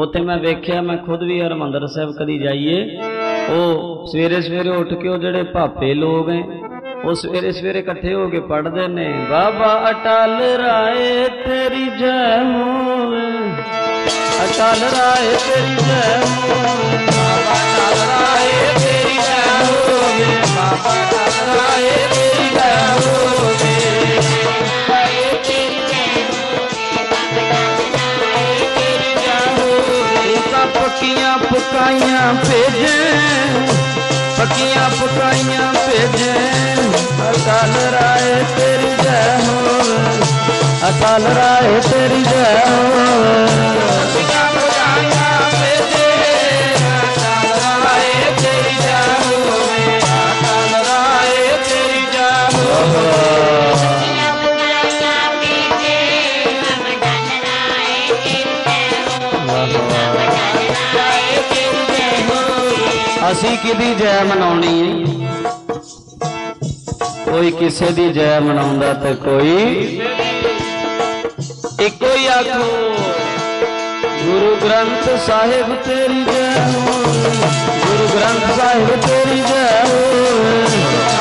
उत्थे मैं वेख्या, मैं खुद भी हरमंदर साहब कदी जाइए, वो सवेरे सवेरे उठ के जिहड़े भापे लोग हैं वो सवेरे सवेरे इकट्ठे हो के पढ़ते ने, बाबा अटल राय तेरी जय होवे, अटल राय तेरी जय होवे, बाबा अटल राय तेरी जय होवे, बाबा अटल राय तेरी जय होवे, पक्कियां पकाइयां भेजे, पक्कियां पकाइयां भेजे, अटल राय तेरी जय होवे, अटल राय तेरी जय होवे, पक्कियां पकाइयां भेजे, अटल राय तेरी जय होवे, अटल राय तेरी जय होवे। असी किदी जय मनाउणी है, कोई किसे दी जय मनाउंदा ते कोई इको ही आखो, गुरु ग्रंथ साहिब तेरी जय हो, गुरु ग्रंथ साहिब तेरी जय हो,